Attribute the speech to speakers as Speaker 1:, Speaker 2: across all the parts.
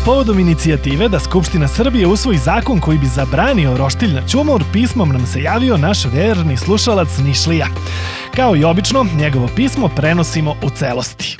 Speaker 1: Povodom inicijative da Skupština Srbije usvoji zakon koji bi zabranio roštilj na ćumor, pismom nam se javio naš verni slušalac Nišlija. Kao i obično, njegovo pismo prenosimo u celosti.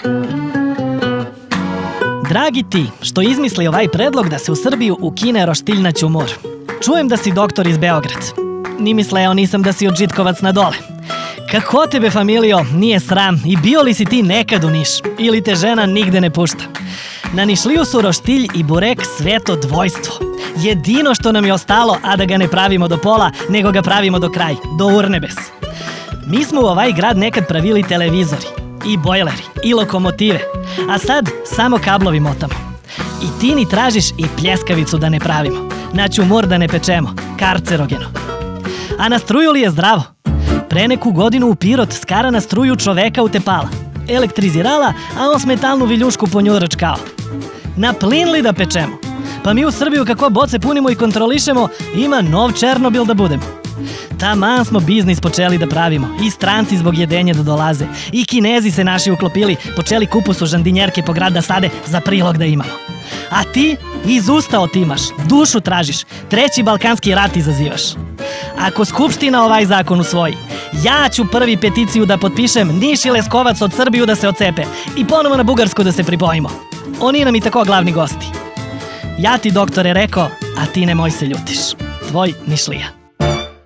Speaker 2: Dragi ti, što izmisli ovaj predlog da se u Srbiju ukine roštilj na ćumor. Čujem da si doktor iz Beograd. Ni misleo nisam da si od Žitkovac na dole. Kako tebe, familijo, nije sram i bio li si ti nekad u Niš? Ili te žena nigde ne pušta? Na Nišliju su roštilj i burek sveto dvojstvo. Jedino što nam je ostalo, a da ga ne pravimo do pola, nego ga pravimo do kraj, do urnebes. Mi smo u ovaj grad nekad pravili televizori, i bojleri, i lokomotive, a sad samo kablovi motamo. I ti ni tražiš i pljeskavicu da ne pravimo, na ćumor da ne pečemo, karcerogeno. A na struju li je zdravo? Pre neku godinu u Pirot skara na struju čoveka utepala, elektrizirala, a on smetalnu viljušku ponjuračkao. Na plin li da pečemo? Pa mi u Srbiju kako boce punimo i kontrolišemo, ima nov Černobil da budemo. Taman smo biznis počeli da pravimo, i stranci zbog jedenja da dolaze, i Kinezi se naši uklopili, počeli kupusu žandinjerke po grad da sade za prilog da imamo. A ti iz usta otimaš, dušu tražiš, treći balkanski rat izazivaš. Ako Skupština ovaj zakon usvoji, ja ću prvi peticiju da potpišem Niš i Leskovac od Srbiju da se ocepe i ponovo na Bugarsku da se pripojimo. Oni nam i tako glavni gosti. Ja ti, doktore, rekao, a ti nemoj se ljutiš. Tvoj Nišlija.